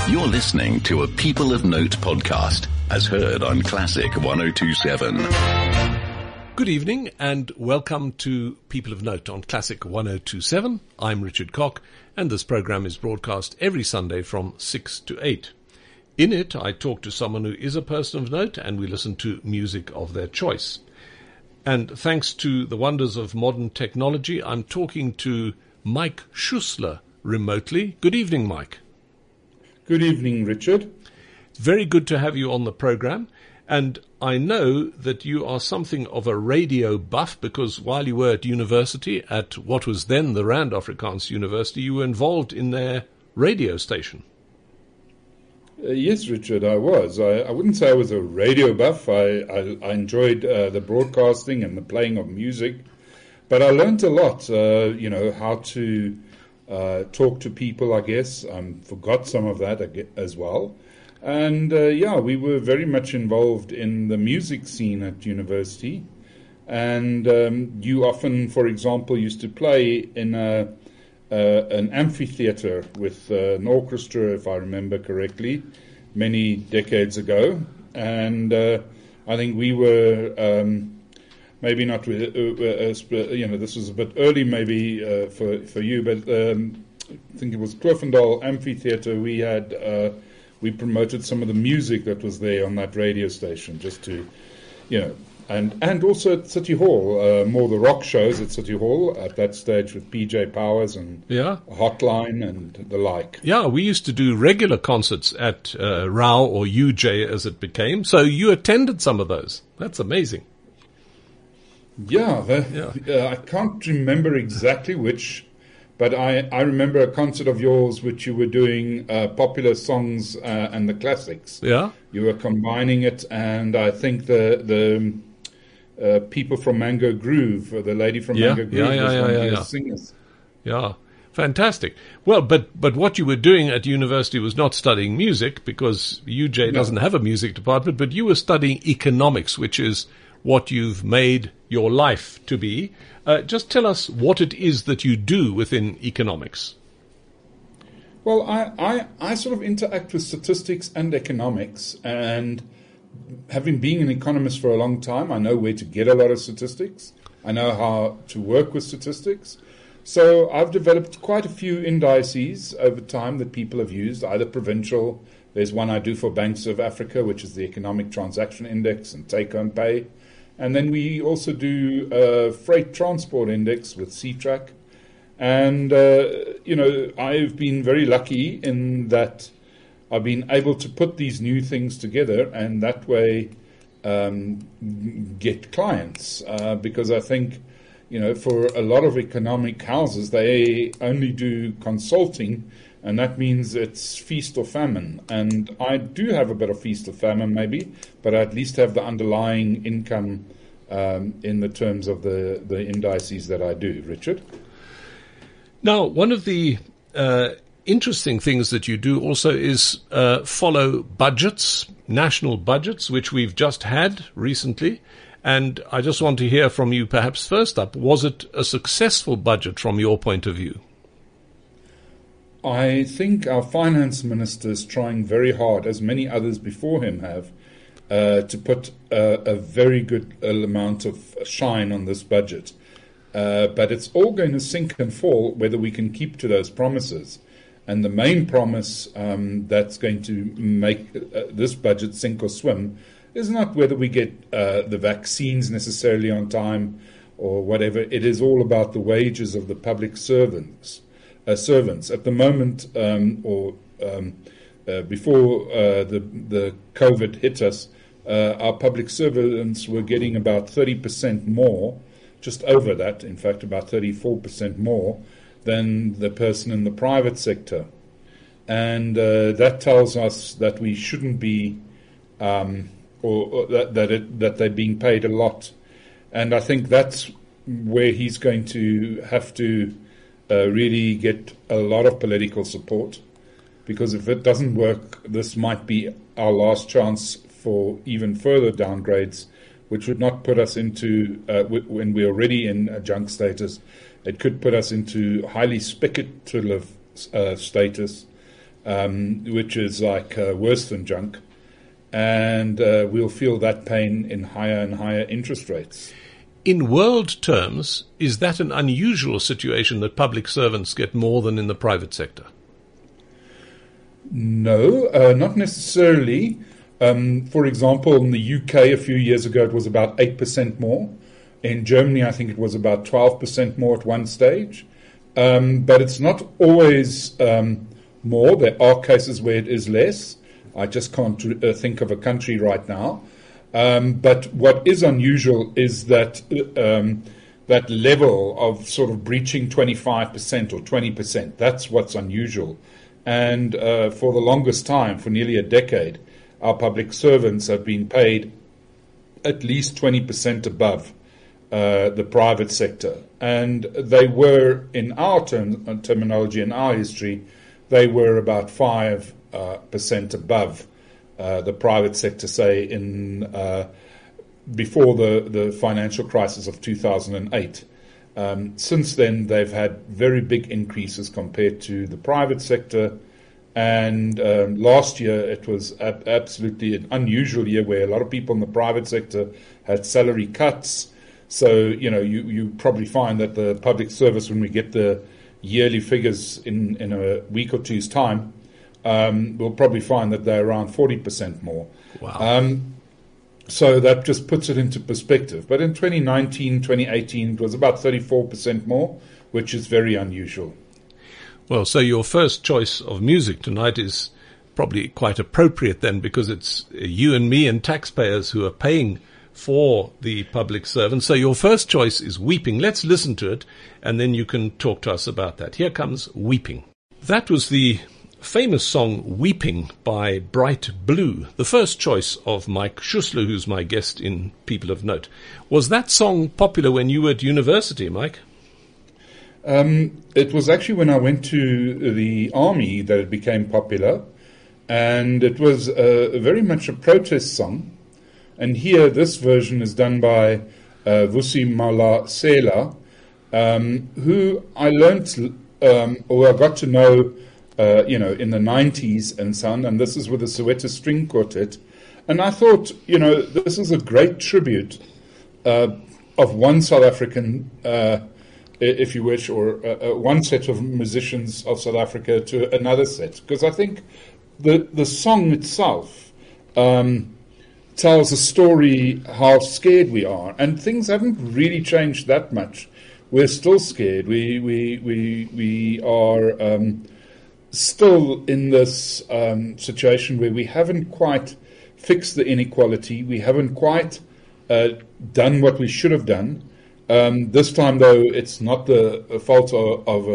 You're listening to a People of Note podcast, as heard on Classic 102.7. Good evening and welcome to People of Note on Classic 102.7. I'm Richard Cock and this program is broadcast every Sunday from 6 to 8. In it, I talk to someone who is a person of note and we listen to music of their choice. And thanks to the wonders of modern technology, I'm talking to Mike Schussler remotely. Good evening, Mike. Good evening, Richard. Very good to have you on the program. And I know that you are something of a radio buff because while you were at university at what was then the Rand Afrikaans University, you were involved in their radio station. Yes, Richard, I was. I wouldn't say I was a radio buff. I enjoyed the broadcasting and the playing of music. But I learned a lot, how to talk to people, I guess. Forgot some of that as well. And, we were very much involved in the music scene at university. And you often, for example, used to play in an amphitheater with an orchestra, if I remember correctly, many decades ago. And I think we were... maybe not, this was a bit early maybe for you, but I think it was Cloofendal Amphitheatre. We promoted some of the music that was there on that radio station just to, and also at City Hall, more the rock shows at City Hall at that stage with PJ Powers and Hotline and the like. Yeah, we used to do regular concerts at RAU or UJ as it became. So you attended some of those. That's amazing. I can't remember exactly which, but I remember a concert of yours which you were doing popular songs and the classics. Yeah. You were combining it, and I think the people from Mango Groove, the lady from Mango Groove was one of your singers. Yeah. Fantastic. Well, but what you were doing at university was not studying music because UJ doesn't have a music department, but you were studying economics, which is what you've made your life to be. Just tell us what it is that you do within economics. Well, I sort of interact with statistics and economics, and having been an economist for a long time, I know where to get a lot of statistics. I know how to work with statistics. So I've developed quite a few indices over time that people have used, either provincial. There's one I do for Banks of Africa, which is the Economic Transaction Index and Take-Home Pay. And then we also do a Freight Transport Index with CTRAC. And, I've been very lucky in that I've been able to put these new things together and that way get clients. Because I think, for a lot of economic houses, they only do consulting, and that means it's feast or famine. And I do have a bit of feast or famine maybe, but I at least have the underlying income in the terms of the indices that I do. Richard? Now, one of the interesting things that you do also is follow budgets, national budgets, which we've just had recently. And I just want to hear from you perhaps first up, was it a successful budget from your point of view? I think our finance minister is trying very hard, as many others before him have, to put a very good amount of shine on this budget. But it's all going to sink and fall whether we can keep to those promises. And the main promise that's going to make this budget sink or swim is not whether we get the vaccines necessarily on time or whatever. It is all about the wages of the public servants. At the moment, before the COVID hit us, our public servants were getting about 30% more, just over that, in fact, about 34% more than the person in the private sector. And that tells us that we shouldn't be, that they're being paid a lot. And I think that's where he's going to have to really get a lot of political support, because if it doesn't work, this might be our last chance for even further downgrades, which would not put us into, when we're already in junk status, it could put us into highly speculative status, which is like worse than junk. And we'll feel that pain in higher and higher interest rates. In world terms, is that an unusual situation that public servants get more than in the private sector? No, not necessarily. For example, in the UK a few years ago, it was about 8% more. In Germany, I think it was about 12% more at one stage. But it's not always more. There are cases where it is less. I just can't think of a country right now. But what is unusual is that that level of sort of breaching 25% or 20%. That's what's unusual. And for the longest time, for nearly a decade, our public servants have been paid at least 20% above the private sector. And they were, in our terminology, in our history, they were about 5% above the private sector, say, in before the financial crisis of 2008. Since then, they've had very big increases compared to the private sector. And last year, it was absolutely an unusual year where a lot of people in the private sector had salary cuts. So, you probably find that the public service, when we get the yearly figures in a week or two's time, we'll probably find that they're around 40% more. Wow. So that just puts it into perspective. But in 2019, 2018, it was about 34% more, which is very unusual. Well, so your first choice of music tonight is probably quite appropriate then, because it's you and me and taxpayers who are paying for the public servants. So your first choice is Weeping. Let's listen to it, and then you can talk to us about that. Here comes Weeping. That was the famous song Weeping by Bright Blue, the first choice of Mike Schussler, who's my guest in People of Note. Was that song popular when you were at university, Mike? It was actually when I went to the army that it became popular, and it was very much a protest song. And here, this version is done by Vusi Malasela, who I learnt, or I got to know, in the 90s and so on, and this is with the Soweto String Quartet. And I thought, this is a great tribute of one South African, if you wish, or one set of musicians of South Africa to another set. Because I think the song itself tells a story how scared we are, and things haven't really changed that much. We're still scared. We are still in this situation where we haven't quite fixed the inequality. We haven't quite done what we should have done. This time, though, it's not the fault of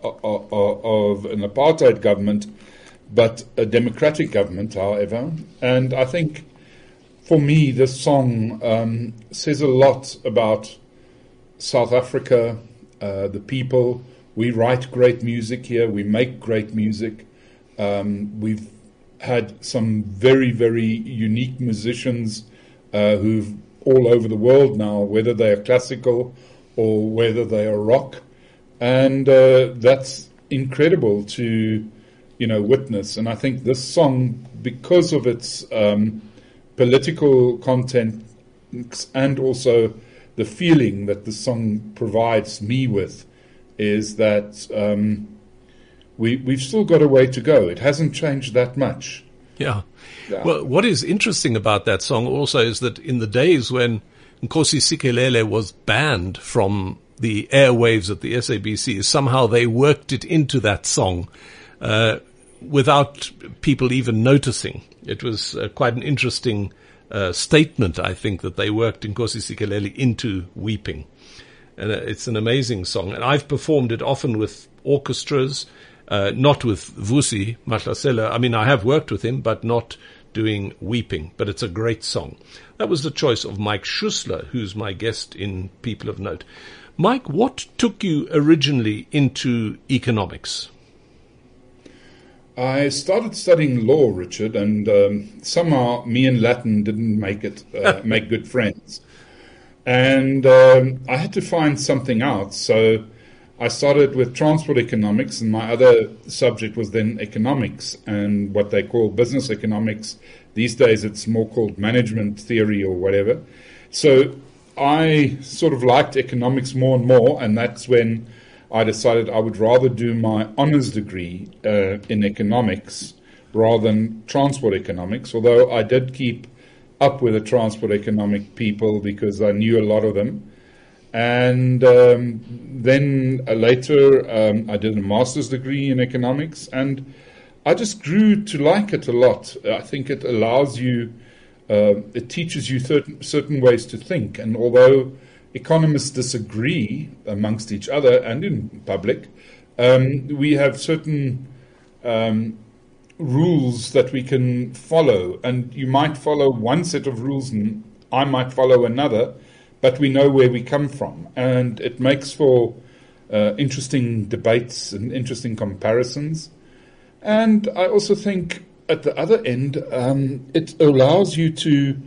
an apartheid government, but a democratic government, however. And I think, for me, this song says a lot about South Africa, the people. We write great music here. We make great music. We've had some very, very unique musicians who've all over the world now, whether they are classical or whether they are rock. And that's incredible to, witness. And I think this song, because of its political content and also the feeling that the song provides me with, is that we've still got a way to go. It hasn't changed that much. Yeah. Well, what is interesting about that song also is that in the days when Nkosi Sikelel was banned from the airwaves at the SABC, somehow they worked it into that song without people even noticing. It was quite an interesting statement, I think, that they worked Nkosi Sikelel into Weeping. And it's an amazing song. And I've performed it often with orchestras, not with Vusi Mahlasela. I mean, I have worked with him, but not doing Weeping. But it's a great song. That was the choice of Mike Schussler, who's my guest in People of Note. Mike, what took you originally into economics? I started studying law, Richard, and somehow me and Latin didn't make good friends. And I had to find something out. So I started with transport economics, and my other subject was then economics and what they call business economics. These days it's more called management theory or whatever. So I sort of liked economics more and more, and that's when I decided I would rather do my honors degree in economics rather than transport economics, although I did keep up with the transport economic people because I knew a lot of them. And then later I did a master's degree in economics, and I just grew to like it a lot. I think it allows you, it teaches you certain ways to think. And although economists disagree amongst each other and in public, we have certain rules that we can follow. And you might follow one set of rules and I might follow another, but we know where we come from. And it makes for interesting debates and interesting comparisons. And I also think at the other end, it allows you to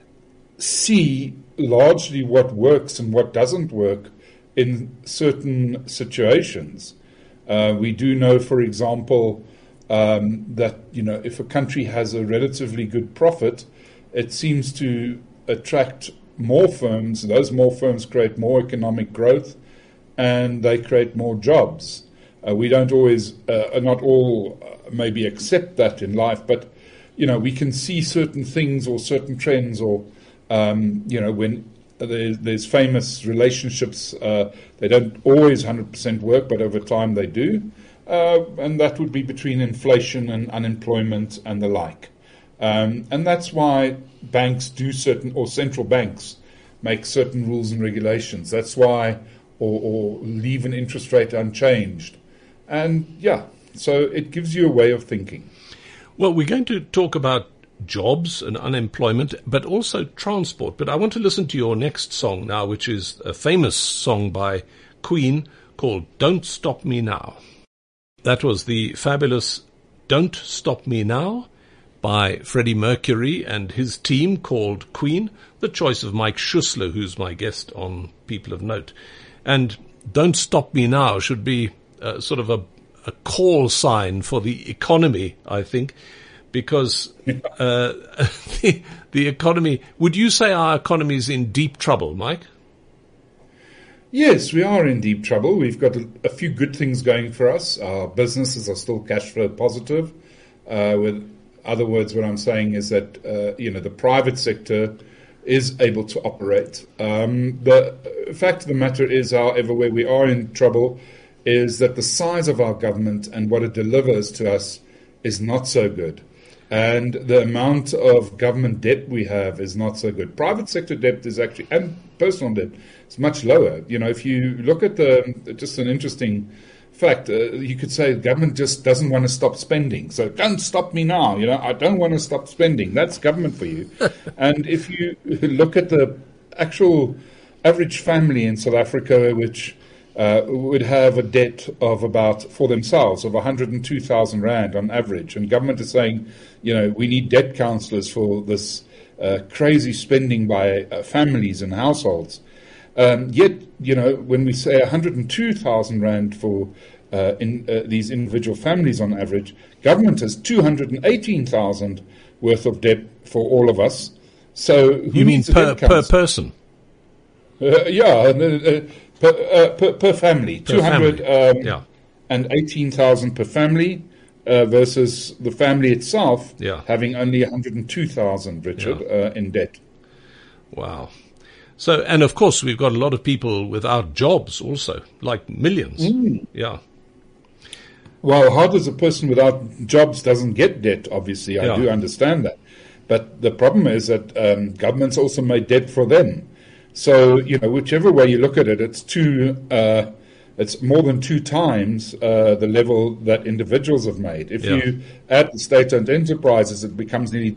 see largely what works and what doesn't work in certain situations. We do know, for example, that if a country has a relatively good profit, it seems to attract more firms. Those more firms create more economic growth, and they create more jobs. We don't always, not all, maybe accept that in life, but we can see certain things or certain trends, or when there's famous relationships, they don't always 100% work, but over time they do, and that would be between inflation and unemployment and the like. And that's why banks do certain, or central banks make certain rules and regulations. That's why, or leave an interest rate unchanged. And so it gives you a way of thinking. Well, we're going to talk about jobs and unemployment, but also transport. But I want to listen to your next song now, which is a famous song by Queen called Don't Stop Me Now. That was the fabulous Don't Stop Me Now by Freddie Mercury and his team called Queen, the choice of Mike Schussler, who's my guest on People of Note. And Don't Stop Me Now should be sort of a call sign for the economy, I think, because the economy, would you say our economy is in deep trouble, Mike? Yes, we are in deep trouble. We've got a few good things going for us. Our businesses are still cash flow positive. With other words, what I'm saying is that the private sector is able to operate. The fact of the matter is, however, where we are in trouble is that the size of our government and what it delivers to us is not so good. And the amount of government debt we have is not so good. Private sector debt is actually, and personal debt, is much lower. If you look at just an interesting fact, you could say the government just doesn't want to stop spending. So don't stop me now. I don't want to stop spending. That's government for you. And if you look at the actual average family in South Africa, which would have a debt of about, for themselves, of 102,000 Rand on average. And government is saying, we need debt counselors for this crazy spending by families and households. Yet, when we say 102,000 Rand for these individual families on average, government has 218,000 worth of debt for all of us. So you mean per person? Per family, 218,000 per family versus the family itself having only 102,000, Richard, in debt. Wow. So, and of course, we've got a lot of people without jobs also, like millions. Yeah. Well, how does a person without jobs doesn't get debt, obviously? I do understand that. But the problem is that governments also made debt for them. So, whichever way you look at it, it's more than 2 times the level that individuals have made. If you add the state-owned enterprises, it becomes nearly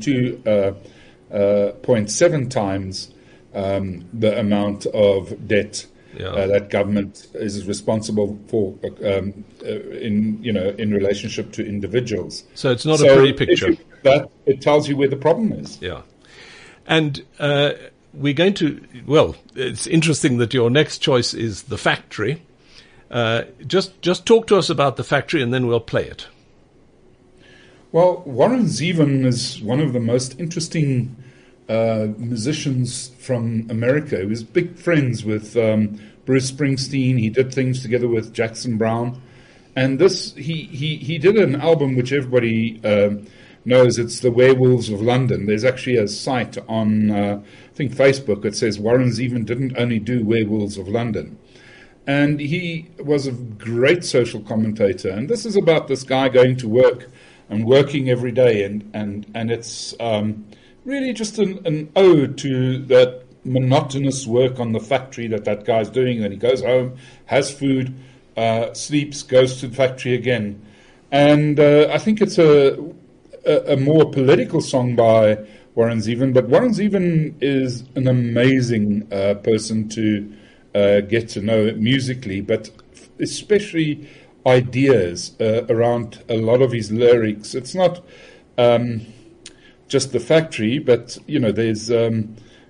2.7 times the amount of debt that government is responsible for in relationship to individuals. So it's not a pretty picture. That it tells you where the problem is. Yeah, and we're going to. Well, it's interesting that your next choice is The Factory, Just talk to us about the factory, and then we'll play it. Well, Warren Zevon is one of the most interesting musicians from America. He was big friends with Bruce Springsteen. He did things together with Jackson Browne. And he did an album which everybody knows. It's The Werewolves of London. There's actually a site on, I think, Facebook that says Warren Zevon didn't only do Werewolves of London. And he was a great social commentator. And this is about this guy going to work and working every day. And it's really just an ode to that monotonous work on the factory that guy's doing. Then he goes home, has food, sleeps, goes to the factory again. And I think it's a more political song by Warren Zevon. But Warren Zevon is an amazing person to get to know musically, but especially ideas around a lot of his lyrics. It's not just the factory, but there's a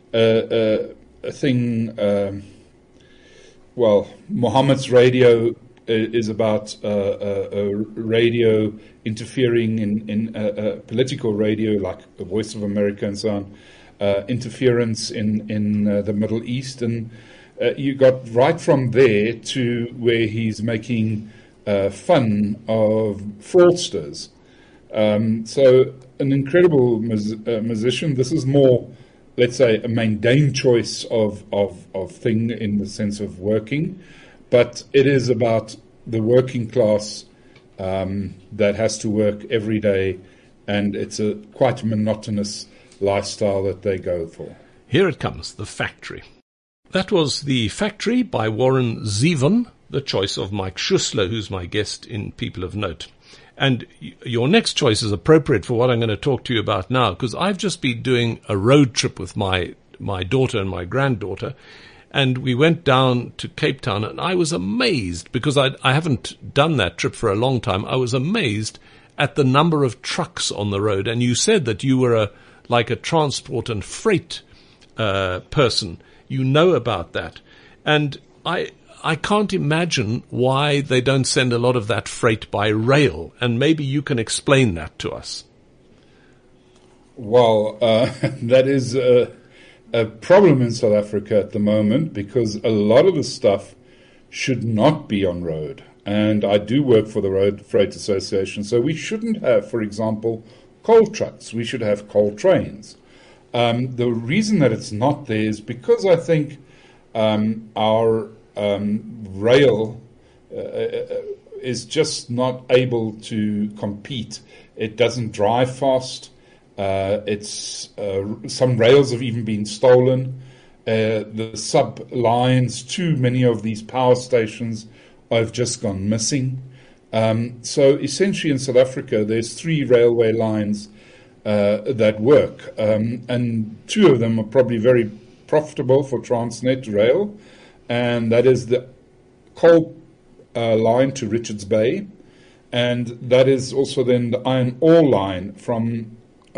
thing. Muhammad's radio is about radio interfering in political radio, like the Voice of America and so on, interference in the Middle East, and you got right from there to where he's making fun of fraudsters. So an incredible musician. This is more, let's say, a mundane choice of thing in the sense of working, but it is about the working class that has to work every day, and it's a quite monotonous lifestyle that they go for. Here it comes, The Factory. That was The Factory by Warren Zevon, the choice of Mike Schussler, who's my guest in People of Note. And your next choice is appropriate for what I'm going to talk to you about now, because I've just been doing a road trip with my daughter and my granddaughter, and we went down to Cape Town, and I was amazed, because I haven't done that trip for a long time. I was amazed at the number of trucks on the road. And you said that you were like a transport and freight person. You know about that. And I can't imagine why they don't send a lot of that freight by rail, and maybe you can explain that to us. Well, that is a problem in South Africa at the moment, because a lot of the stuff should not be on road. And I do work for the Road Freight Association, so we shouldn't have, for example, coal trucks. We should have coal trains. The reason that it's not there is because I think our rail is just not able to compete. It doesn't drive fast. Some rails have even been stolen. The sub lines to many of these power stations have just gone missing. So essentially in South Africa, there's 3 railway lines that work, and 2 of them are probably very profitable for Transnet Rail, and that is the coal line to Richards Bay, and that is also then the iron ore line from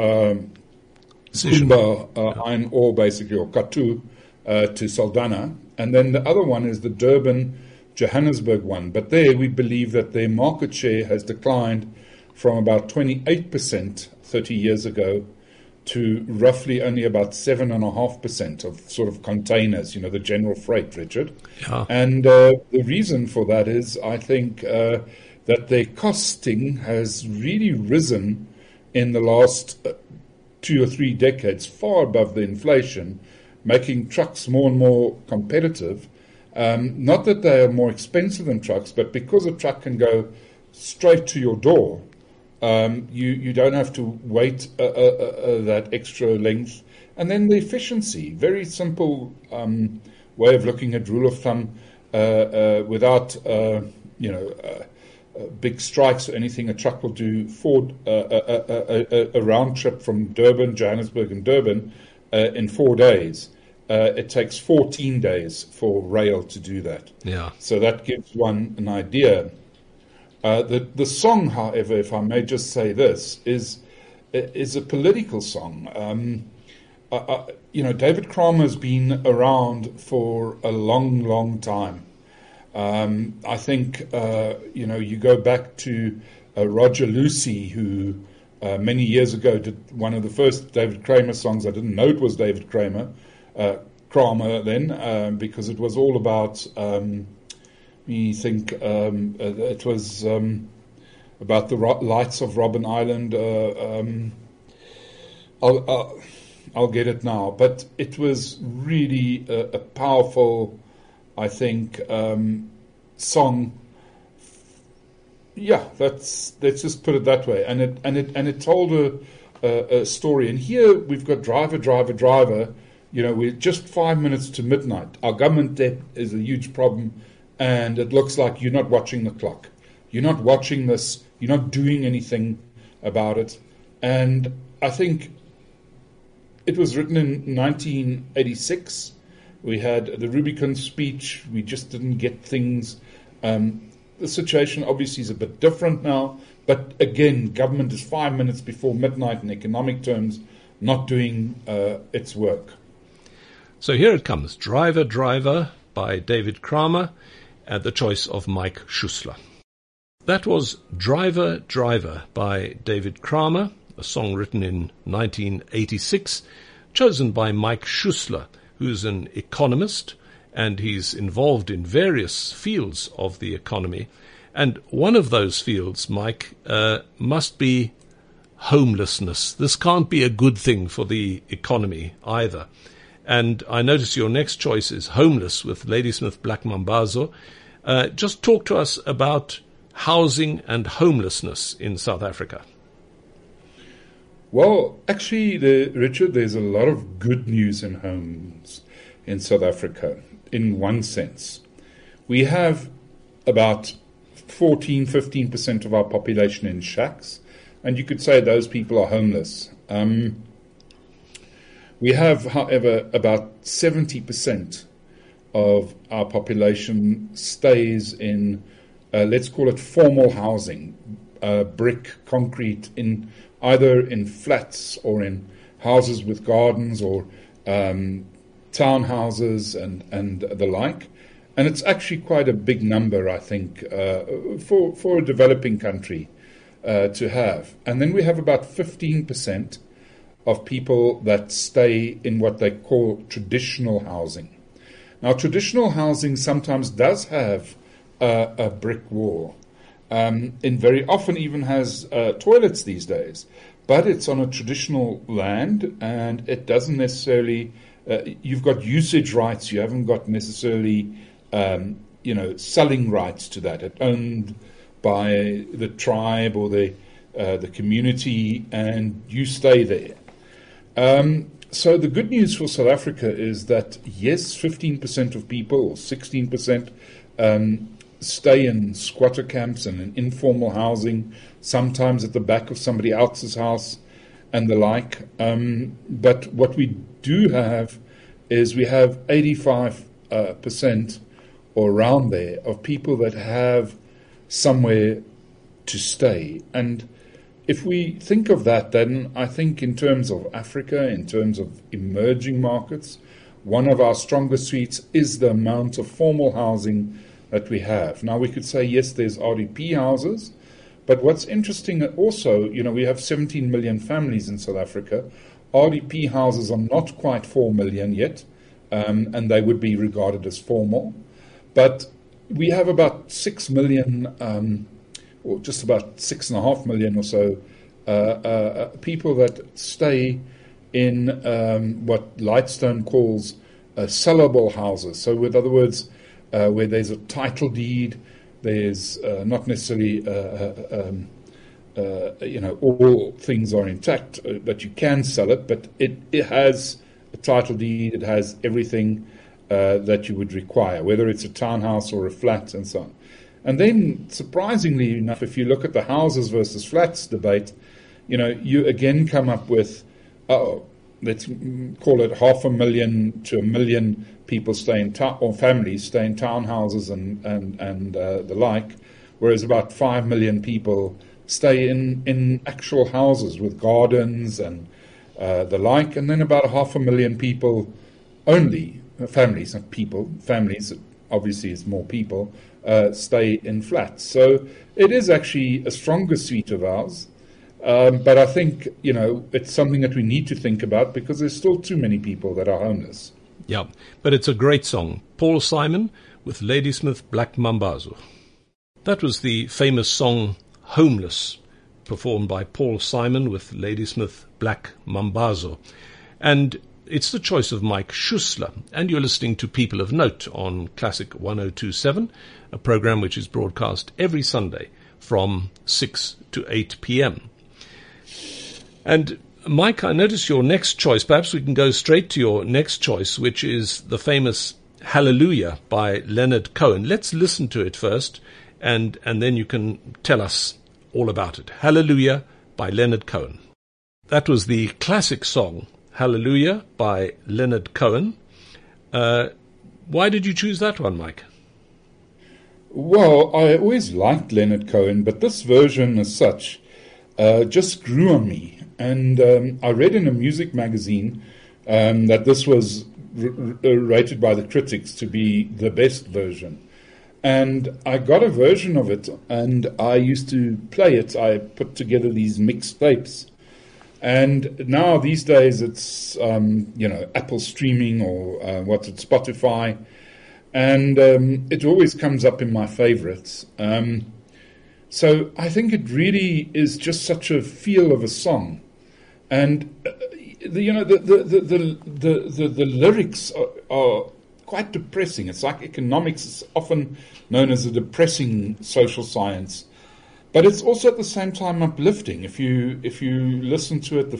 Kumba iron ore, basically, or Katu to Saldanha, and then the other one is the Durban-Johannesburg one. But there we believe that their market share has declined from about 28% 30 years ago to roughly only about 7.5% of sort of containers, the general freight, Richard. Yeah. And the reason for that is, I think, that their costing has really risen in the last 2 or 3 decades, far above the inflation, making trucks more and more competitive. Not that they are more expensive than trucks, but because a truck can go straight to your door, you don't have to wait that extra length. And then the efficiency, very simple way of looking at rule of thumb, without big strikes or anything. A truck will do a round trip from Durban, Johannesburg and Durban in 4 days. It takes 14 days for rail to do that. Yeah. So that gives one an idea. The song, however, if I may just say this, is a political song. David Kramer has been around for a long, long time. I think, you go back to Roger Lucey, who many years ago did one of the first David Kramer songs. I didn't know it was David Kramer then, because it was all about, it was about the lights of Robben Island. I'll get it now, but it was really a powerful, I think, song. Yeah, let's just put it that way. And it told a story. And here we've got driver, driver, driver. We're just 5 minutes to midnight. Our government debt is a huge problem, and it looks like you're not watching the clock. You're not watching this. You're not doing anything about it. And I think it was written in 1986. We had the Rubicon speech. We just didn't get things. The situation obviously is a bit different now. But again, government is 5 minutes before midnight in economic terms, not doing its work. So here it comes. Driver, Driver by David Kramer, and the choice of Mike Schussler. That was Driver, Driver by David Kramer, a song written in 1986, chosen by Mike Schussler, who's an economist, and he's involved in various fields of the economy. And one of those fields, Mike, must be homelessness. This can't be a good thing for the economy either. And I notice your next choice is Homeless with Ladysmith Black Mambazo. Just talk to us about housing and homelessness in South Africa. Well, actually, Richard, there's a lot of good news in homes in South Africa, in one sense. We have about 15% of our population in shacks, and you could say those people are homeless. We have, however, about 70% of our population stays in, let's call it formal housing, brick, concrete, either in flats or in houses with gardens or townhouses and the like. And it's actually quite a big number, I think, for a developing country to have. And then we have about 15% of people that stay in what they call traditional housing. Now, traditional housing sometimes does have a brick wall, and very often even has toilets these days, but it's on a traditional land, and it doesn't necessarily, you've got usage rights, you haven't got necessarily, selling rights to that. It's owned by the tribe or the community, and you stay there. So the good news for South Africa is that, yes, 15% of people, or 16%, stay in squatter camps and in informal housing, sometimes at the back of somebody else's house and the like. But what we do have is we have 85% or around there of people that have somewhere to stay. And if we think of that, then I think in terms of Africa, in terms of emerging markets, one of our strongest suites is the amount of formal housing that we have. Now, we could say, yes, there's RDP houses, but what's interesting also, we have 17 million families in South Africa. RDP houses are not quite 4 million yet, and they would be regarded as formal. But we have about 6 million, or just about 6.5 million or so, people that stay in what Lightstone calls sellable houses. So, with other words, where there's a title deed, there's not necessarily, all things are intact, that you can sell it, but it has a title deed, it has everything that you would require, whether it's a townhouse or a flat and so on. And then, surprisingly enough, if you look at the houses versus flats debate, you again come up with, let's call it 500,000 to 1 million people stay in or families stay in townhouses and the like, whereas about 5 million people stay in actual houses with gardens and the like, and then about 500,000 people only, families, not people, families obviously it's more people, stay in flats. So it is actually a stronger suite of ours. But I think, it's something that we need to think about because there's still too many people that are homeless. Yeah, but it's a great song. Paul Simon with Ladysmith Black Mambazo. That was the famous song Homeless, performed by Paul Simon with Ladysmith Black Mambazo. And it's the choice of Mike Schussler. And you're listening to People of Note on Classic 1027, a program which is broadcast every Sunday from 6 to 8 p.m. And Mike, I notice your next choice. Perhaps we can go straight to your next choice, which is the famous Hallelujah by Leonard Cohen. Let's listen to it first, and then you can tell us all about it. Hallelujah by Leonard Cohen. That was the classic song, Hallelujah by Leonard Cohen. Why did you choose that one, Mike? Well, I always liked Leonard Cohen, but this version as such just grew on me. And I read in a music magazine that this was rated by the critics to be the best version. And I got a version of it, and I used to play it. I put together these mixed tapes. And now these days it's, Apple streaming or Spotify. And it always comes up in my favorites. So I think it really is just such a feel of a song. And the lyrics are quite depressing. It's like economics is often known as a depressing social science, but it's also at the same time uplifting. If you listen to it,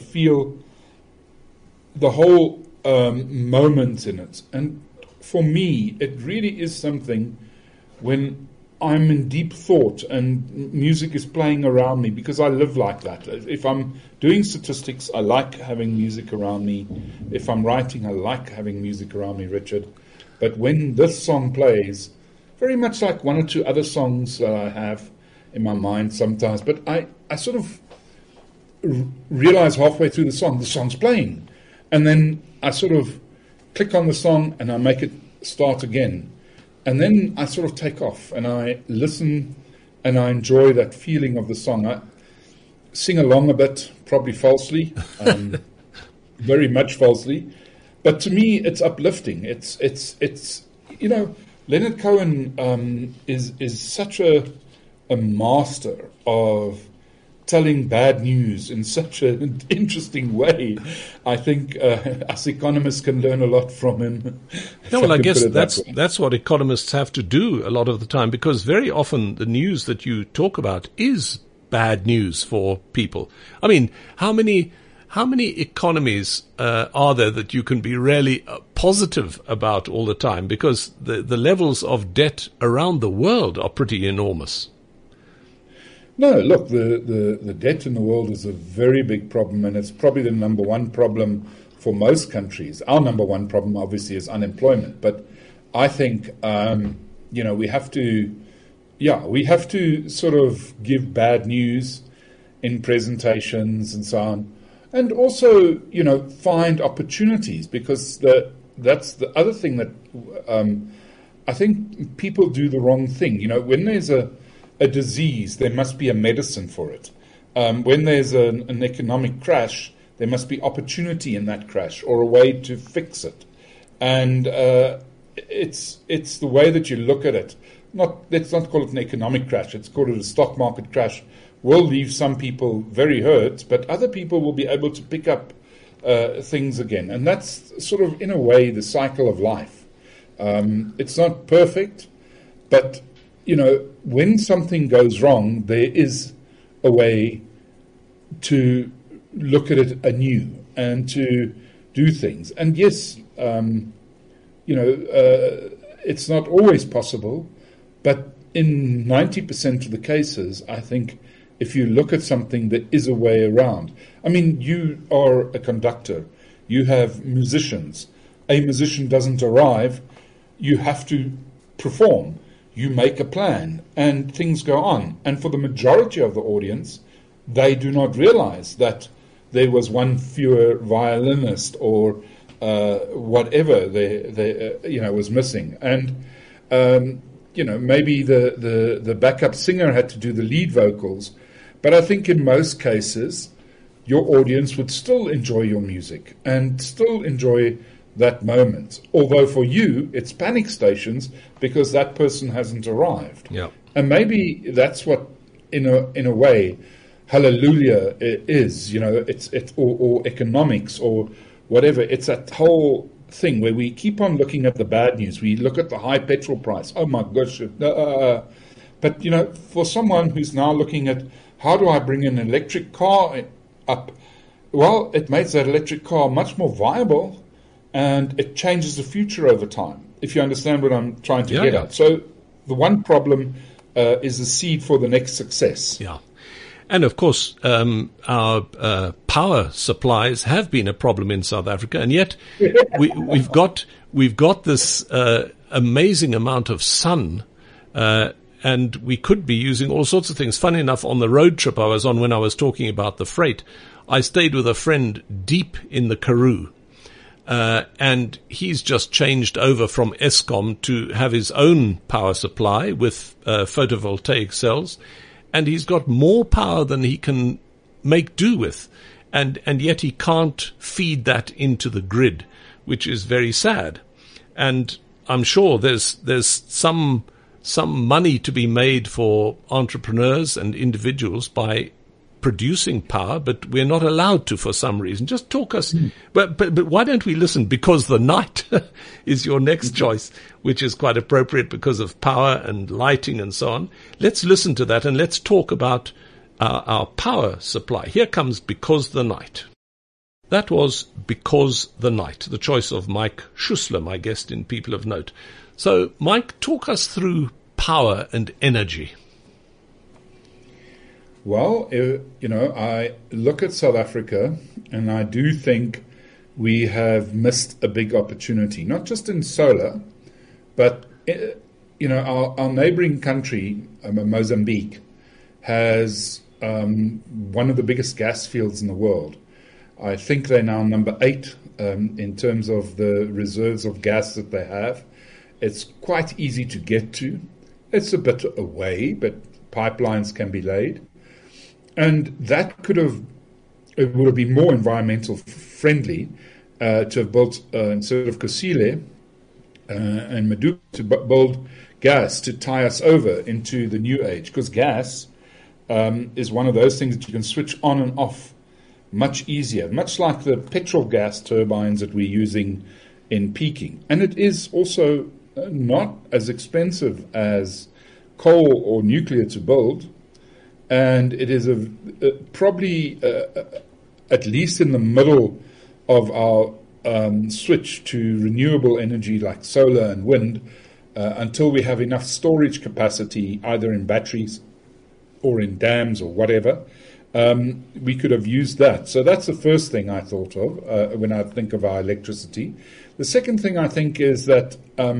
the whole moment in it. And for me, it really is something when I'm in deep thought and music is playing around me, because I live like that. If I'm doing statistics, I like having music around me. If I'm writing, I like having music around me, Richard. But when this song plays, very much like one or two other songs that I have in my mind sometimes, but I sort of realize halfway through the song's playing. And then I sort of click on the song and I make it start again. And then I sort of take off and I listen and I enjoy that feeling of the song. I sing along a bit, probably falsely, very much falsely. But to me, it's uplifting. It's Leonard Cohen is such a master of telling bad news in such an interesting way. I think us economists can learn a lot from him. No, well, I guess that's what economists have to do a lot of the time, because very often the news that you talk about is bad news for people. I mean, how many economies are there that you can be really positive about all the time? Because the levels of debt around the world are pretty enormous. No, look, the debt in the world is a very big problem, and it's probably the number one problem for most countries. Our number one problem, obviously, is unemployment. But I think, we have to sort of give bad news in presentations and so on. And also, find opportunities, because that's the other thing that I think people do the wrong thing. When there's a disease, there must be a medicine for it. When there's an economic crash, there must be opportunity in that crash or a way to fix it. And it's the way that you look at it. Let's not call it an economic crash. Let's call it a stock market crash. Will leave some people very hurt, but other people will be able to pick up things again. And that's sort of, in a way, the cycle of life. It's not perfect, but when something goes wrong, there is a way to look at it anew and to do things. And yes, it's not always possible, but in 90% of the cases, I think if you look at something, there is a way around. I mean, you are a conductor. You have musicians. A musician doesn't arrive. You have to perform. You make a plan, and things go on. And for the majority of the audience, they do not realize that there was one fewer violinist or whatever they was missing. And maybe the backup singer had to do the lead vocals. But I think in most cases, your audience would still enjoy your music and still enjoy that moment. Although for you, it's panic stations because that person hasn't arrived. Yeah. And maybe that's what, in a way, hallelujah is. Or economics or whatever. It's that whole thing where we keep on looking at the bad news. We look at the high petrol price. Oh my gosh. But, for someone who's now looking at how do I bring an electric car up? Well, it makes that electric car much more viable and it changes the future over time, if you understand what I'm trying to get at. So the one problem is the seed for the next success. Yeah. And of course, our power supplies have been a problem in South Africa, and yet we've got this amazing amount of sun, and we could be using all sorts of things. Funny enough, on the road trip I was on when I was talking about the freight, I stayed with a friend deep in the Karoo, and he's just changed over from Eskom to have his own power supply with photovoltaic cells. And he's got more power than he can make do with. And yet he can't feed that into the grid, which is very sad. And I'm sure there's some money to be made for entrepreneurs and individuals by producing power, but we're not allowed to for some reason. Just talk us. But why don't we listen? Because the night is your next choice, which is quite appropriate because of power and lighting and so on. Let's listen to that and let's talk about our power supply. Here comes Because the Night. That was Because the Night, the choice of Mike Schussler, my guest in People of Note. So, Mike, talk us through power and energy. Well, I look at South Africa and I do think we have missed a big opportunity, not just in solar, but, our neighboring country, Mozambique, has one of the biggest gas fields in the world. I think they're now number 8 in terms of the reserves of gas that they have. It's quite easy to get to. It's a bit away, but pipelines can be laid. And that it would have been more environmental friendly to have built, instead of Kusile and Medupi, to build gas to tie us over into the new age. Because gas is one of those things that you can switch on and off much easier, much like the petrol gas turbines that we're using in peaking. And it is also not as expensive as coal or nuclear to build. And it is probably at least in the middle of our switch to renewable energy like solar and wind until we have enough storage capacity either in batteries or in dams or whatever. We could have used that. So that's the first thing I thought of when I think of our electricity. The second thing I think is that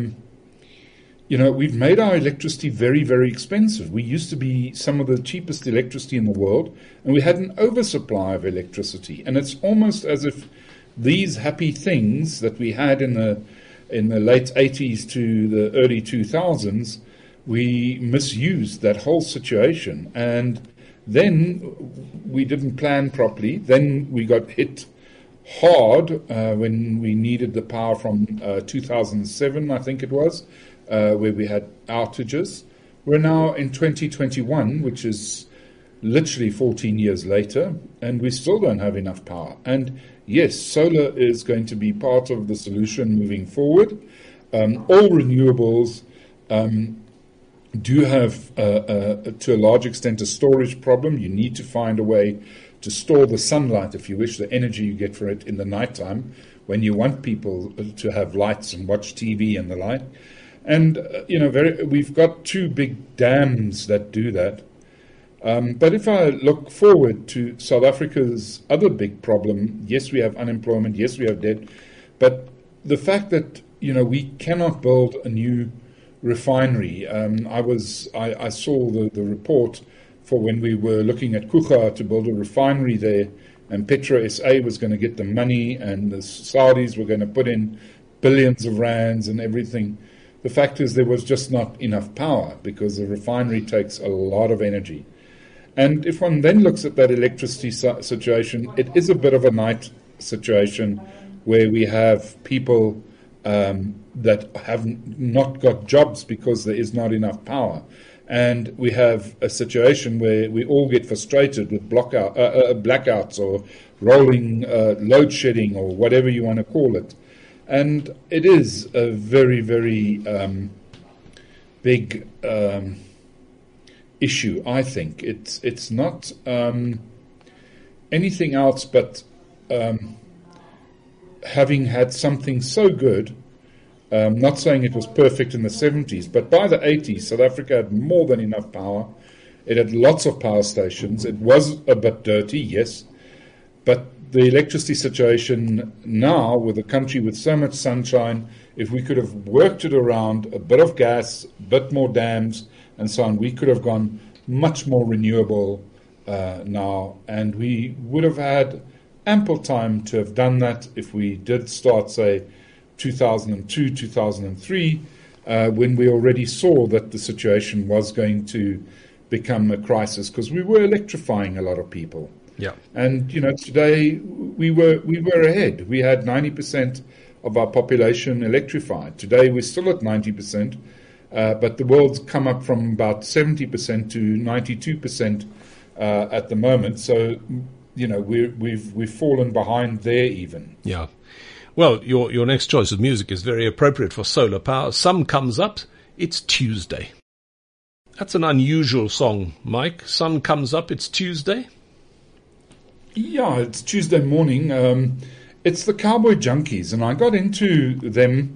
we've made our electricity very, very expensive. We used to be some of the cheapest electricity in the world, and we had an oversupply of electricity. And it's almost as if these happy things that we had in the late 80s to the early 2000s, we misused that whole situation. And then we didn't plan properly. Then we got hit hard when we needed the power from 2007, I think it was. Where we had outages. We're now in 2021, which is literally 14 years later, and we still don't have enough power. And yes, solar is going to be part of the solution moving forward. All renewables do have, to a large extent, a storage problem. You need to find a way to store the sunlight, if you wish, the energy you get for it in the nighttime when you want people to have lights and watch TV and the like. And, we've got 2 big dams that do that. But if I look forward to South Africa's other big problem, yes, we have unemployment, yes, we have debt, but the fact that, we cannot build a new refinery. I saw the report for when we were looking at Kucha to build a refinery there, and Petro SA was going to get the money, and the Saudis were going to put in billions of rands and everything. the fact is there was just not enough power because the refinery takes a lot of energy. And if one then looks at that electricity situation, it is a bit of a night situation where we have people that have not got jobs because there is not enough power. And we have a situation where we all get frustrated with blackouts or rolling load shedding or whatever you want to call it. And it is a very, very big issue, I think. It's not anything else but having had something so good. Not saying it was perfect in the 70s, but by the 80s, South Africa had more than enough power. It had lots of power stations. It was a bit dirty, yes, but the electricity situation now, with a country with so much sunshine, if we could have worked it around a bit of gas, a bit more dams, and so on, we could have gone much more renewable now, and we would have had ample time to have done that if we did start, say, 2002, 2003, when we already saw that the situation was going to become a crisis, because we were electrifying a lot of people. Yeah. And, today we were ahead. We had 90% of our population electrified. Today we're still at 90%, but the world's come up from about 70% to 92% at the moment. So, we've fallen behind there even. Yeah. Well, your next choice of music is very appropriate for solar power. Sun comes up, it's Tuesday. That's an unusual song, Mike. Sun comes up, it's Tuesday. Yeah, it's Tuesday morning. It's the Cowboy Junkies, and I got into them.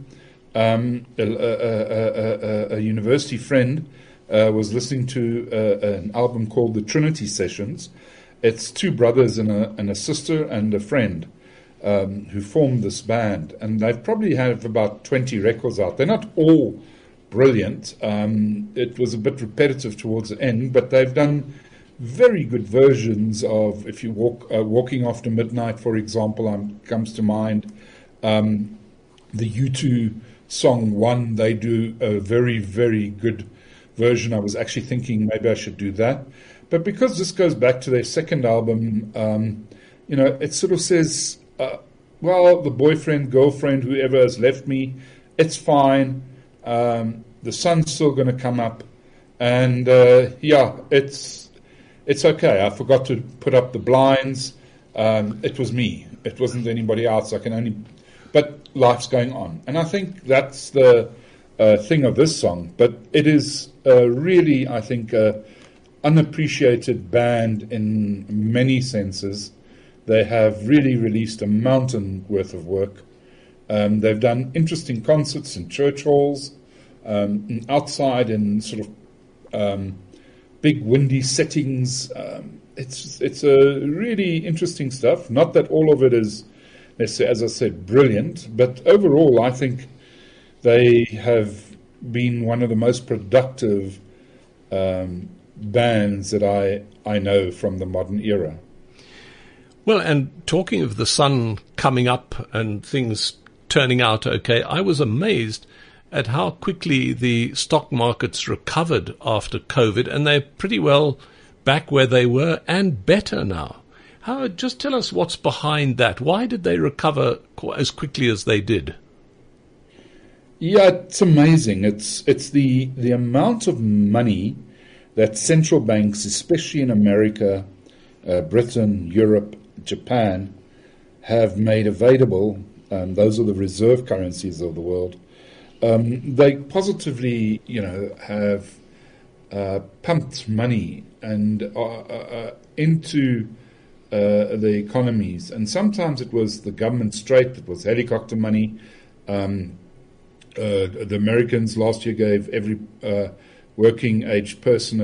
A university friend was listening to an album called the Trinity Sessions. It's two brothers and a sister and a friend who formed this band, and they've probably have about 20 records out. They're not all brilliant. It was a bit repetitive towards the end, but they've done very good versions of, if you Walking After Midnight, for example, comes to mind. The U2 song One, they do a very, very good version. I was actually thinking maybe I should do that. But because this goes back to their second album, it sort of says, well, the boyfriend, girlfriend, whoever has left me, it's fine. The sun's still going to come up. And, it's okay. I forgot to put up the blinds. It was me. It wasn't anybody else. But life's going on. And I think that's the thing of this song. But it is really, I think, unappreciated band in many senses. They have really released a mountain worth of work. They've done interesting concerts in church halls, outside in sort of big windy settings. It's a really interesting stuff. Not that all of it is, as I said, brilliant, but overall I think they have been one of the most productive bands that I know from the modern era. Well, and talking of the sun coming up and things turning out okay, I was amazed at how quickly the stock markets recovered after COVID, and they're pretty well back where they were and better now. Just tell us what's behind that. Why did they recover as quickly as they did? Yeah, it's amazing. It's the amount of money that central banks, especially in America, Britain, Europe, Japan, have made available. Those are the reserve currencies of the world. They positively, have pumped money and into the economies. And sometimes it was the government straight, it was helicopter money. The Americans last year gave every working age person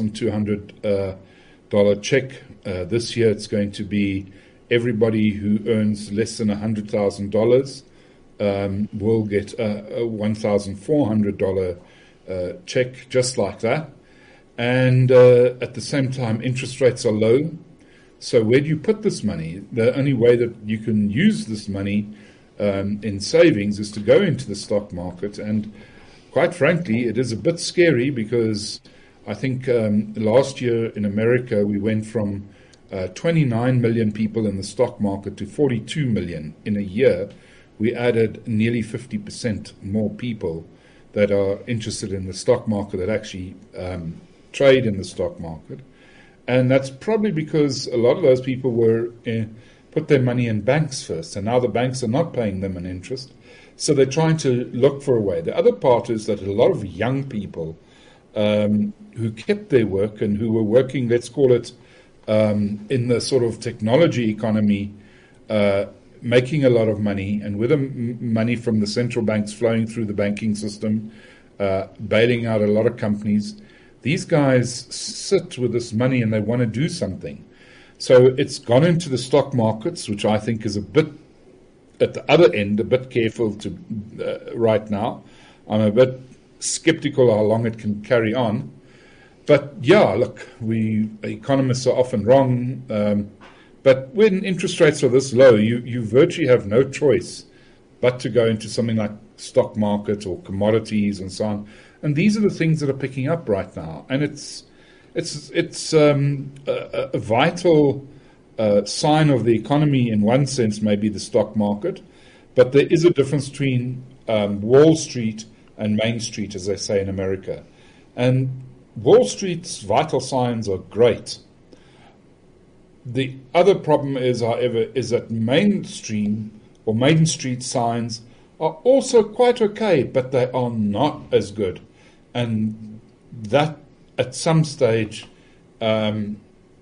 $1,200 check. This year it's going to be everybody who earns less than $100,000 will get a $1,400 check, just like that. And at the same time, interest rates are low. So where do you put this money? The only way that you can use this money in savings is to go into the stock market. And quite frankly, it is a bit scary because I think last year in America we went from 29 million people in the stock market to 42 million in a year. We added nearly 50% more people that are interested in the stock market, that actually trade in the stock market. And that's probably because a lot of those people were put their money in banks first, and now the banks are not paying them an interest. So they're trying to look for a way. The other part is that a lot of young people who kept their work and who were working, let's call it, in the sort of technology economy, making a lot of money, and with the money from the central banks flowing through the banking system, bailing out a lot of companies, these guys sit with this money and they want to do something. So it's gone into the stock markets, which I think is a bit, at the other end, a bit careful to right now. I'm a bit skeptical how long it can carry on. But yeah, look, economists are often wrong. But when interest rates are this low, you virtually have no choice but to go into something like stock market or commodities and so on. And these are the things that are picking up right now. And it's a vital sign of the economy in one sense, maybe the stock market. But there is a difference between Wall Street and Main Street, as they say in America. And Wall Street's vital signs are great. The other problem is, however, is that mainstream or Main Street signs are also quite okay, but they are not as good. And that, at some stage, will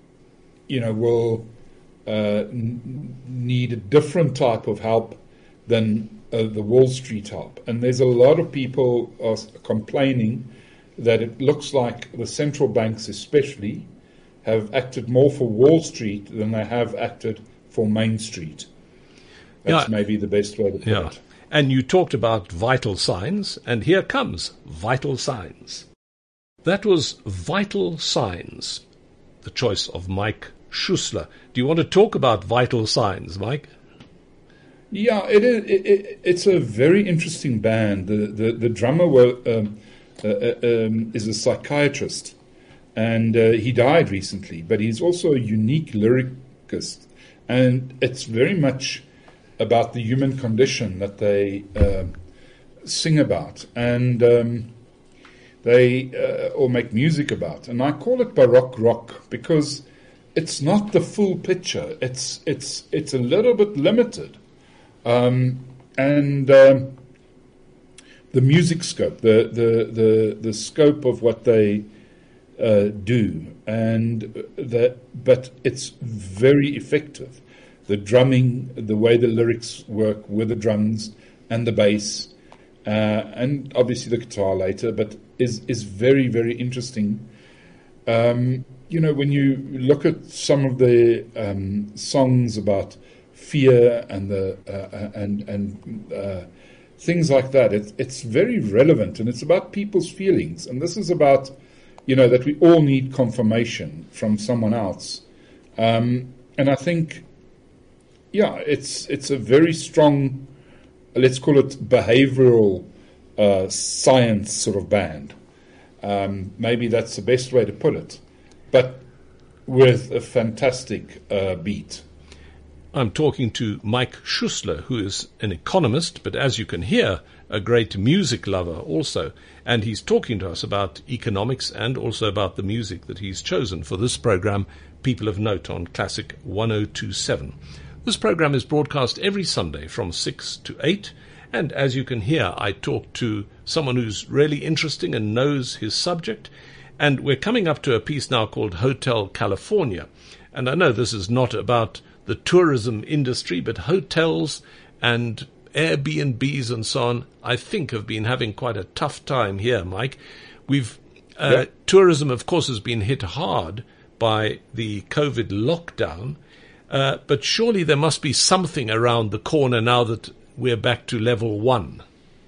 need a different type of help than the Wall Street help. And there's a lot of people are complaining that it looks like the central banks especially have acted more for Wall Street than they have acted for Main Street. That's maybe the best way to put it. And you talked about vital signs, and here comes Vital Signs. That was Vital Signs, the choice of Mike Schuessler. Do you want to talk about Vital Signs, Mike? Yeah, it's a very interesting band. The drummer is a psychiatrist, and he died recently, but he's also a unique lyricist, and it's very much about the human condition that they sing about, and they or make music about. And I call it Baroque rock because it's not the full picture. It's a little bit limited, and the music scope, the scope of what they do, but it's very effective. The drumming, the way the lyrics work with the drums and the bass, and obviously the guitar later, but is very, very interesting. When you look at some of the songs about fear and things like that, it's very relevant, and it's about people's feelings. And this is about, that we all need confirmation from someone else. And I think, it's a very strong, let's call it behavioral science sort of band. Maybe that's the best way to put it, but with a fantastic beat. I'm talking to Mike Schuessler, who is an economist, but as you can hear, a great music lover also. And he's talking to us about economics and also about the music that he's chosen for this program, People of Note, on Classic 102.7. This program is broadcast every Sunday from 6 to 8. And as you can hear, I talk to someone who's really interesting and knows his subject. And we're coming up to a piece now called Hotel California. And I know this is not about the tourism industry, but hotels and Airbnbs and so on, I think, have been having quite a tough time here, Mike. Tourism, of course, has been hit hard by the COVID lockdown, but surely there must be something around the corner now that we're back to level 1.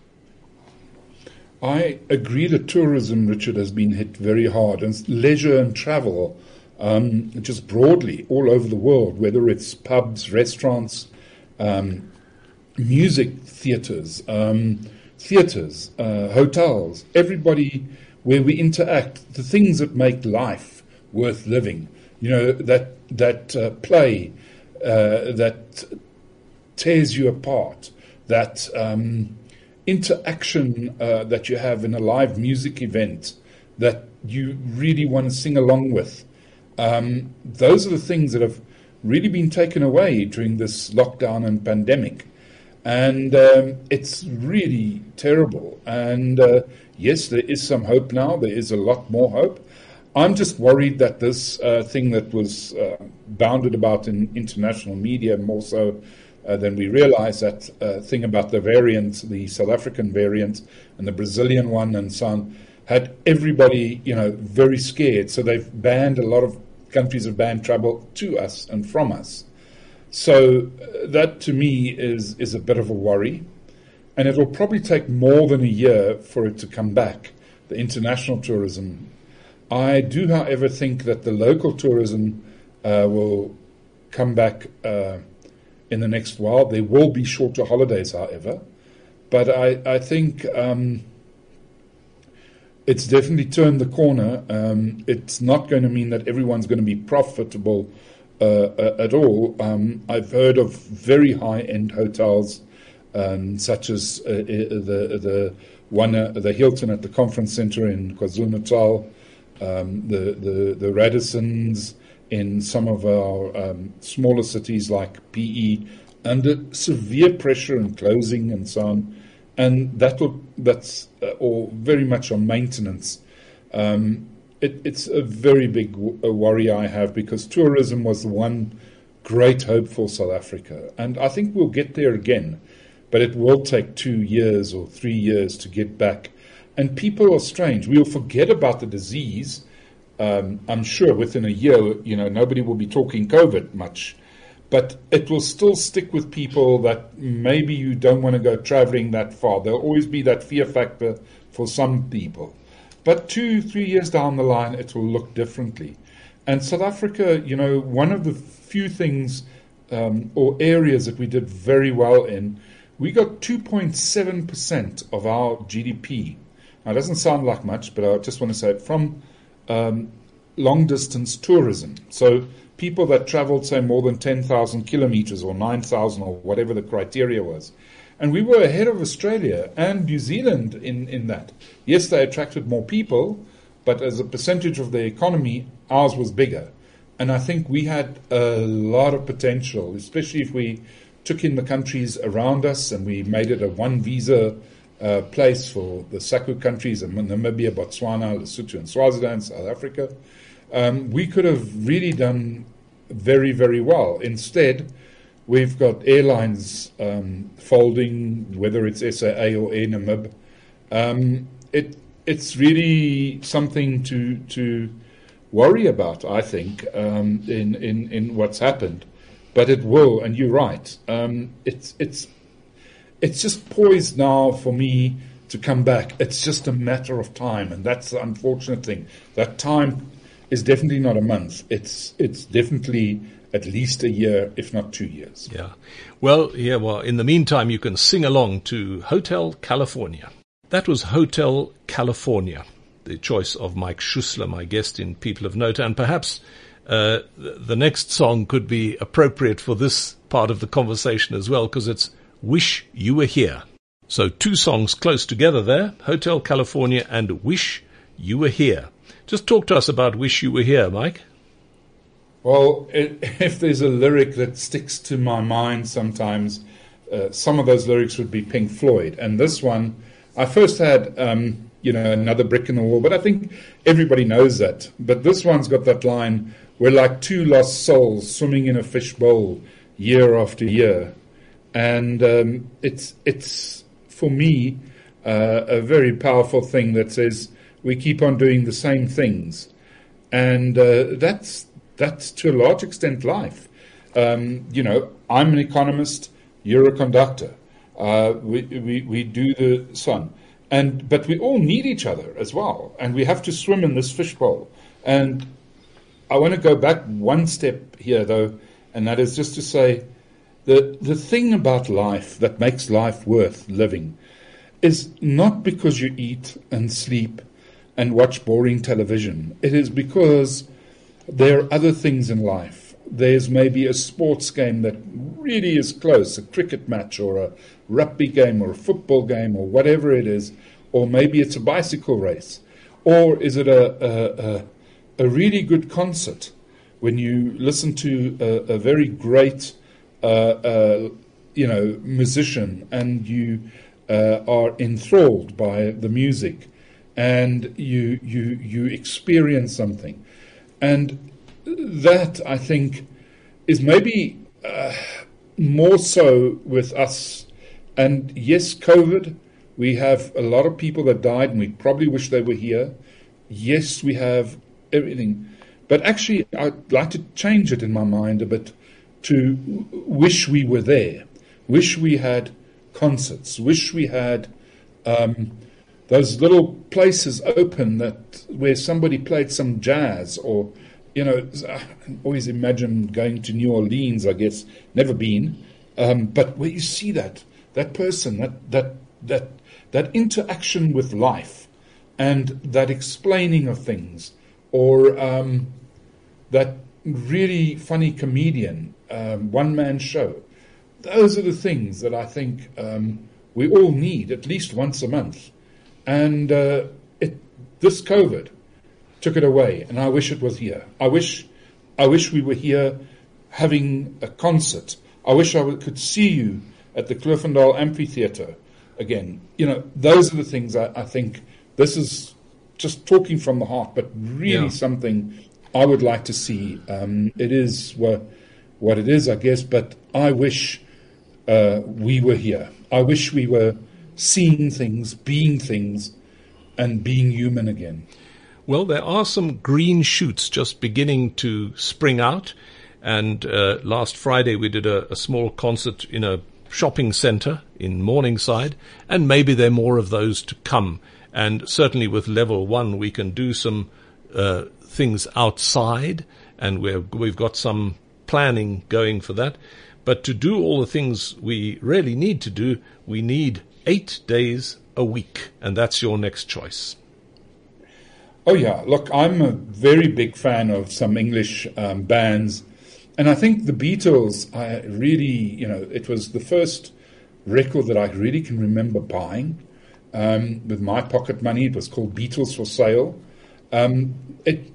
I agree that tourism, Richard, has been hit very hard, and leisure and travel, just broadly all over the world, whether it's pubs, restaurants, music theaters. theatres, hotels, everybody where we interact, the things that make life worth living. You know, that play that tears you apart, that interaction that you have in a live music event that you really want to sing along with. Those are the things that have really been taken away during this lockdown and pandemic. And it's really terrible. And yes, there is some hope now. There is a lot more hope. I'm just worried that this thing that was bounded about in international media more so than we realize, that thing about the variant, the South African variant and the Brazilian one and so on, had everybody, very scared. So they've banned, a lot of countries have banned travel to us and from us. So that to me is a bit of a worry. And it will probably take more than a year for it to come back, the international tourism. I do, however, think that the local tourism will come back in the next while. There will be shorter holidays, however. But I think it's definitely turned the corner. It's not going to mean that everyone's going to be profitable at all. I've heard of very high-end hotels, such as the Hilton at the Conference Center in KwaZulu-Natal, the Radissons in some of our smaller cities like PE, under severe pressure and closing and so on. And that's all very much on maintenance. It's a very big worry I have, because tourism was the one great hope for South Africa. And I think we'll get there again, but it will take 2 years or 3 years to get back. And people are strange. We'll forget about the disease. I'm sure within a year, nobody will be talking COVID much. But it will still stick with people that maybe you don't want to go traveling that far. There'll always be that fear factor for some people. But 2-3 years down the line, it will look differently. And South Africa, one of the few things or areas that we did very well in, we got 2.7% of our GDP. Now, it doesn't sound like much, but I just want to say it, from long-distance tourism. So people that traveled, say, more than 10,000 kilometers or 9,000 or whatever the criteria was. And we were ahead of Australia and New Zealand in that. Yes, they attracted more people, but as a percentage of the economy, ours was bigger. And I think we had a lot of potential, especially if we took in the countries around us and we made it a one-visa place for the SACU countries, Namibia, Botswana, Lesotho, and Swaziland, South Africa. We could have really done very, very well. Instead, we've got airlines folding, whether it's SAA or Air Namib. It's really something to worry about, I think, in what's happened. But it will, and you're right. It's just poised now for me to come back. It's just a matter of time, and that's the unfortunate thing. That time is definitely not a month. It's definitely at least a year, if not 2 years. Yeah. Well, in the meantime, you can sing along to Hotel California. That was Hotel California, the choice of Mike Schussler, my guest in People of Note, and perhaps the next song could be appropriate for this part of the conversation as well, because it's Wish You Were Here. So 2 songs close together there, Hotel California and Wish You Were Here. Just talk to us about Wish You Were Here, Mike. Well, if there's a lyric that sticks to my mind sometimes, some of those lyrics would be Pink Floyd. And this one, I first had, Another Brick in the Wall, but I think everybody knows that. But this one's got that line, we're like 2 lost souls swimming in a fishbowl year after year. And it's for me, a very powerful thing that says we keep on doing the same things. And that's to a large extent life. I'm an economist, you're a conductor. We do the sun. But we all need each other as well. And we have to swim in this fishbowl. And I want to go back one step here, though, and that is just to say the thing about life that makes life worth living is not because you eat and sleep and watch boring television. It is because there are other things in life. There's maybe a sports game that really is close, a cricket match or a rugby game or a football game or whatever it is, or maybe it's a bicycle race, or is it a really good concert when you listen to a very great musician and you are enthralled by the music and you experience something. And that, I think, is maybe more so with us. And yes, COVID, we have a lot of people that died and we probably wish they were here. Yes, we have everything. But actually, I'd like to change it in my mind a bit to wish we were there, wish we had concerts, wish we had those little places open where somebody played some jazz, or I always imagine going to New Orleans. I guess never been, but where you see that person, that interaction with life, and that explaining of things, or that really funny comedian, one-man show. Those are the things that I think we all need at least once a month. And this COVID took it away, and I wish it was here. I wish we were here having a concert. I wish I could see you at the Clerkenwell Amphitheatre again. Those are the things I think. This is just talking from the heart, but really something I would like to see. It is what it is, I guess, but I wish we were here. I wish we were seeing things, being things, and being human again. Well, there are some green shoots just beginning to spring out. And last Friday we did a small concert in a shopping centre in Morningside, and maybe there are more of those to come. And certainly with Level 1 we can do some things outside, and we've got some planning going for that. But to do all the things we really need to do, we need 8 days a week, and that's your next choice. Oh yeah, look, I'm a very big fan of some English bands, and I think the Beatles, I really, it was the first record that I really can remember buying with my pocket money. It was called Beatles for Sale. It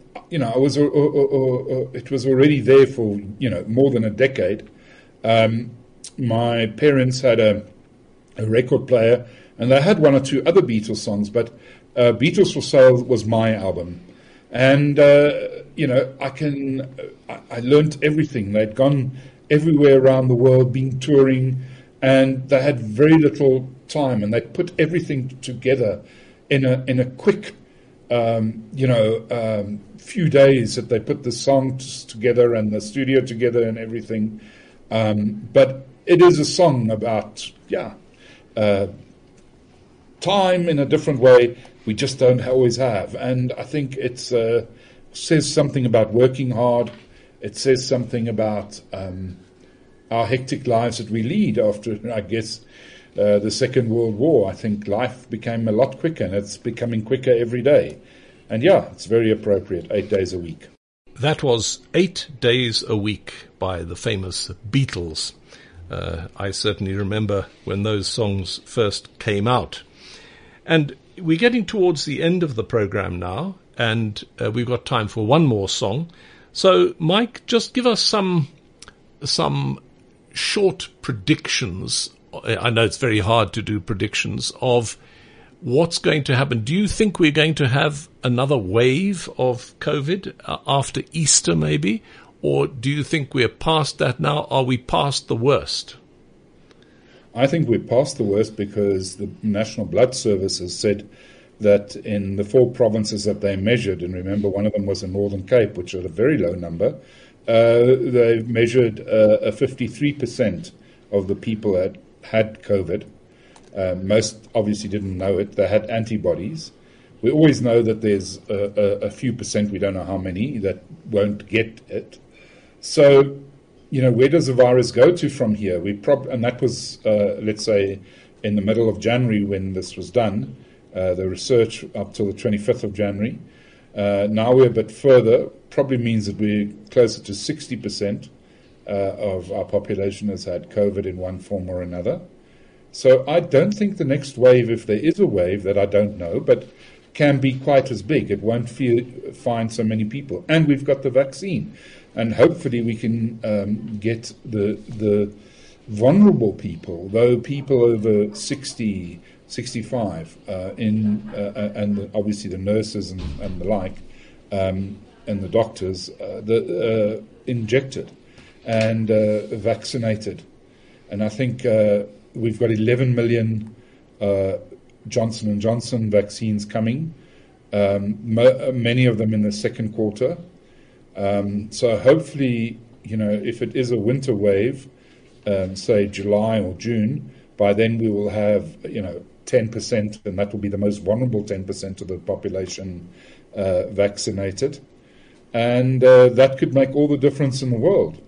was already there for more than a decade. My parents had a record player, and they had one or two other Beatles songs, but Beatles for Sale was my album. And, I learnt everything. They'd gone everywhere around the world, been touring, and they had very little time, and they put everything together in a quick, few days that they put the songs together and the studio together and everything. But it is a song about, time in a different way we just don't always have. And I think it says something about working hard. It says something about our hectic lives that we lead after, I guess, the Second World War. I think life became a lot quicker, and it's becoming quicker every day. And it's very appropriate, 8 days a week. That was 8 days a week by the famous Beatles. I certainly remember when those songs first came out. And we're getting towards the end of the program now, and we've got time for one more song. So, Mike, just give us some short predictions. I know it's very hard to do predictions of what's going to happen. Do you think we're going to have another wave of COVID after Easter maybe? Or do you think we're past that now? Are we past the worst? I think we're past the worst, because the National Blood Service has said that in the 4 provinces that they measured, and remember one of them was the Northern Cape, which had a very low number, they measured 53% of the people had COVID. Most obviously didn't know it. They had antibodies. We always know that there's a few percent, we don't know how many, that won't get it. So, where does the virus go to from here? And that was, let's say, in the middle of January when this was done, the research up till the 25th of January. Now we're a bit further, probably means that we're closer to 60% of our population has had COVID in one form or another. So I don't think the next wave, if there is a wave that I don't know, but can be quite as big. It won't find so many people. And we've got the vaccine. And hopefully we can get the vulnerable people, though people over 60, 65, and obviously the nurses and the like, and the doctors, injected and vaccinated. And I think we've got 11 million Johnson & Johnson vaccines coming, many of them in the second quarter. So hopefully, if it is a winter wave, say July or June, by then we will have, 10%, and that will be the most vulnerable 10% of the population vaccinated. And that could make all the difference in the world.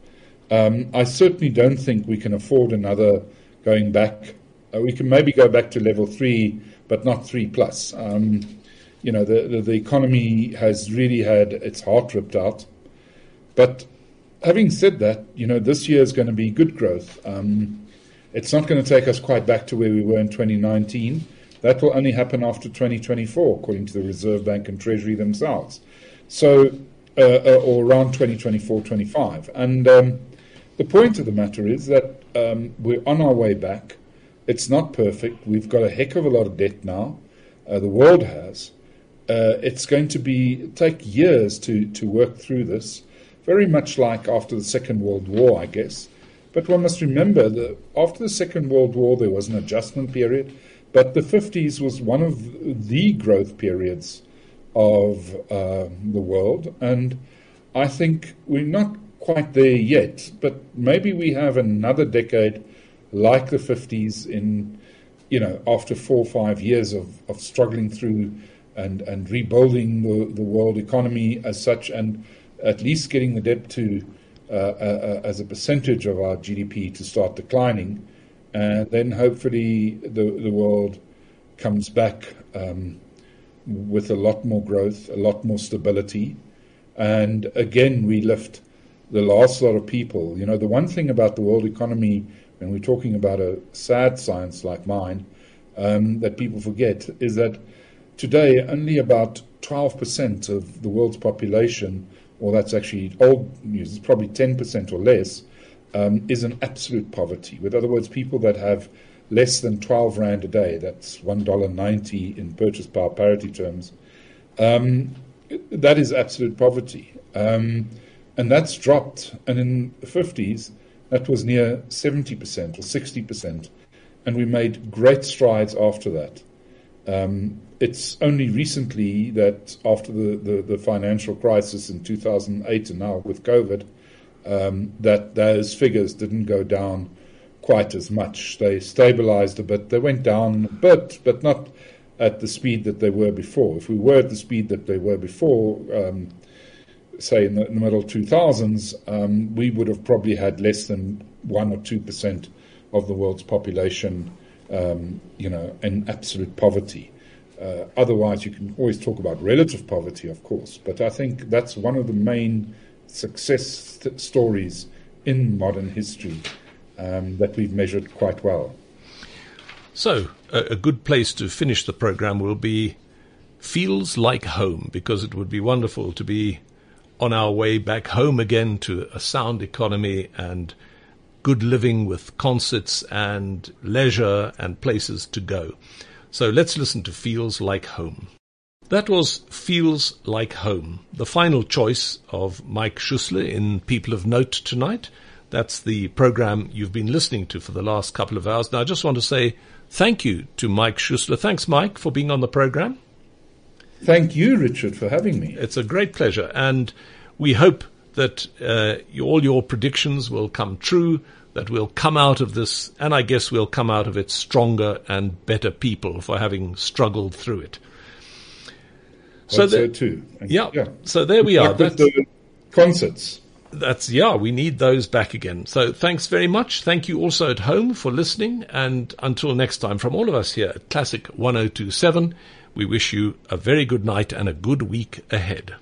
I certainly don't think we can afford another going back. We can maybe go back to level 3, but not 3+. The economy has really had its heart ripped out. But having said that, this year is going to be good growth. It's not going to take us quite back to where we were in 2019. That will only happen after 2024, according to the Reserve Bank and Treasury themselves. So, or around 2024, 25. And the point of the matter is that we're on our way back. It's not perfect. We've got a heck of a lot of debt now. The world has. It's going to take years to work through this, very much like after the Second World War, I guess. But one must remember that after the Second World War, there was an adjustment period, but the 50s was one of the growth periods of the world. And I think we're not quite there yet, but maybe we have another decade like the 50s in, after 4 or 5 years of struggling through and rebuilding the world economy as such, and at least getting the debt to as a percentage of our GDP to start declining, and then hopefully the world comes back with a lot more growth, a lot more stability, and again we lift the last lot of people. The one thing about the world economy, when we're talking about a sad science like mine, that people forget, is that today only about 12% of the world's population, or that's actually old news, it's probably 10% or less, is in absolute poverty. With other words, people that have less than 12 Rand a day, that's $1.90 in purchase power parity terms, that is absolute poverty. And that's dropped. And in the 50s, that was near 70% or 60%. And we made great strides after that. It's only recently that after the financial crisis in 2008 and now with COVID, that those figures didn't go down quite as much. They stabilized a bit. They went down a bit, but not at the speed that they were before. If we were at the speed that they were before, say in the middle 2000s, we would have probably had less than 1 or 2% of the world's population, in absolute poverty. Otherwise, you can always talk about relative poverty, of course, but I think that's one of the main success stories in modern history that we've measured quite well. So, a good place to finish the program will be Feels Like Home, because it would be wonderful to be on our way back home again to a sound economy and good living with concerts and leisure and places to go. So let's listen to Feels Like Home. That was Feels Like Home, the final choice of Mike Schussler in People of Note tonight. That's the program you've been listening to for the last couple of hours. Now, I just want to say thank you to Mike Schussler. Thanks, Mike, for being on the program. Thank you, Richard, for having me. It's a great pleasure. And we hope that all your predictions will come true, that we'll come out of this, and I guess we'll come out of it stronger and better people for having struggled through it. So too. Yeah. So there we are. That's the concerts. we need those back again. So thanks very much. Thank you also at home for listening. And until next time, from all of us here at Classic 1027, we wish you a very good night and a good week ahead.